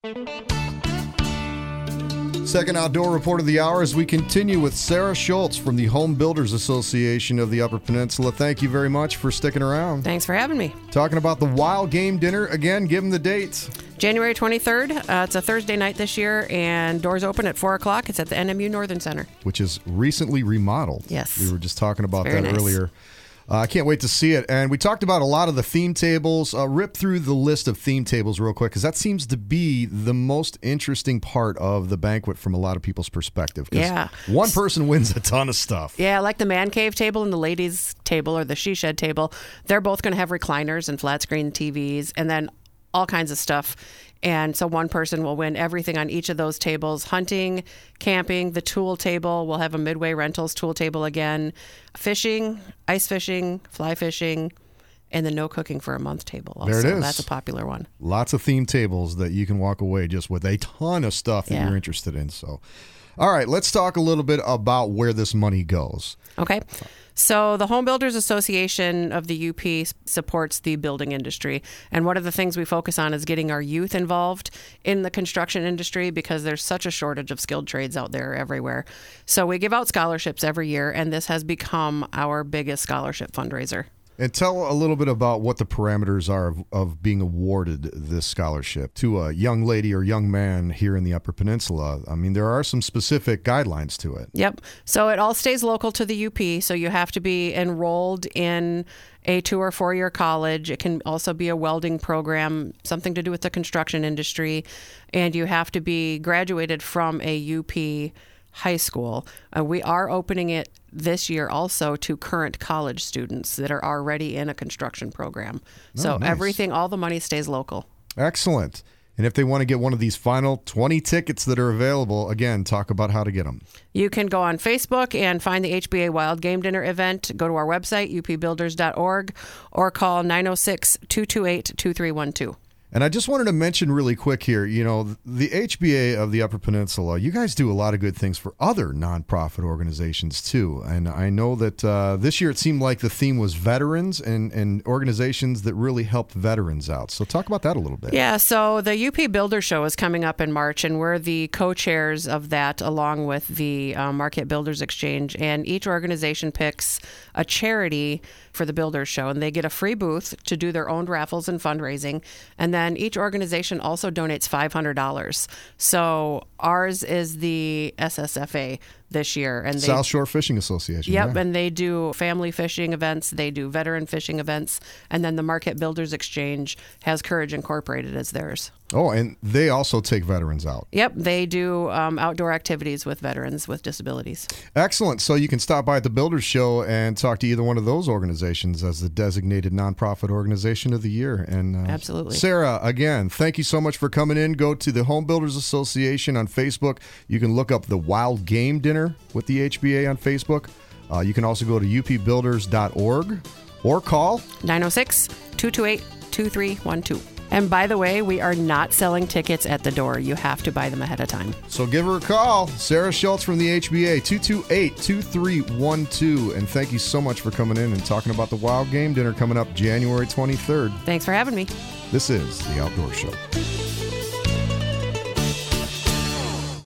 Second outdoor report of the hour as we continue with Sarah Schultz from the Home Builders Association of the Upper Peninsula. Thank you very much for sticking around. Thanks for having me. Talking about the Wild Game Dinner. Again, give them the dates. January 23rd. It's a Thursday night this year, and doors open at 4 o'clock. It's at the NMU Northern Center. Which is recently remodeled. Yes. We were just talking about that nice. earlier. I can't wait to see it. And we talked about a lot of the theme tables. Rip through the list of theme tables real quick, because that seems to be the most interesting part of the banquet from a lot of people's perspective. Yeah. One person wins a ton of stuff. Yeah, like the man cave table and the ladies table or the she shed table. They're both going to have recliners and flat screen TVs and then all kinds of stuff. And so one person will win everything on each of those tables. Hunting, camping, the tool table. We'll have a Midway Rentals tool table again. Fishing, ice fishing, fly fishing, and the no cooking for a month table. Also. There it is. That's a popular one. Lots of theme tables that you can walk away just with a ton of stuff that you're interested in. So, all right, let's talk a little bit about where this money goes. Okay. So the Home Builders Association of the UP supports the building industry. And one of the things we focus on is getting our youth involved in the construction industry because there's such a shortage of skilled trades out there everywhere. So we give out scholarships every year, and this has become our biggest scholarship fundraiser. And tell a little bit about what the parameters are of being awarded this scholarship to a young lady or young man here in the Upper Peninsula. I mean, there are some specific guidelines to it. Yep. So it all stays local to the UP. So you have to be enrolled in a 2 or 4 year college. It can also be a welding program, something to do with the construction industry. And you have to be graduated from a UP high school. We are opening it this year also to current college students that are already in a construction program. So nice. Everything, all the money stays local. Excellent. And if they want to get one of these final 20 tickets that are available, again, talk about how to get them. You can go on Facebook and find the HBA Wild Game Dinner event. Go to our website, upbuilders.org, or call 906-228-2312. And I just wanted to mention really quick here, you know, the HBA of the Upper Peninsula, you guys do a lot of good things for other nonprofit organizations too. And I know that this year it seemed like the theme was veterans and organizations that really helped veterans out. So talk about that a little bit. Yeah, so the UP Builder Show is coming up in March, and we're the co-chairs of that along with the Marquette Builders Exchange. And each organization picks a charity for the Builders Show, and they get a free booth to do their own raffles and fundraising. And then each organization also donates $500. So ours is the SSFA this year. And South Shore Fishing Association. Yep, yeah. and they do family fishing events. They do veteran fishing events. And then the Marquette Builders Exchange has Courage Incorporated as theirs. Oh, and they also take veterans out. Yep, they do outdoor activities with veterans with disabilities. Excellent. So you can stop by at the Builders Show and talk to either one of those organizations as the designated nonprofit organization of the year. And Absolutely. Sarah, again, thank you so much for coming in. Go to the Home Builders Association on Facebook. You can look up the Wild Game Dinner with the HBA on Facebook. You can also go to upbuilders.org or call 906-228-2312. And by the way, we are not selling tickets at the door. You have to buy them ahead of time. So give her a call. Sarah Schultz from the HBA, 228-2312. And thank you so much for coming in and talking about the Wild Game Dinner coming up January 23rd. Thanks for having me. This is The Outdoor Show.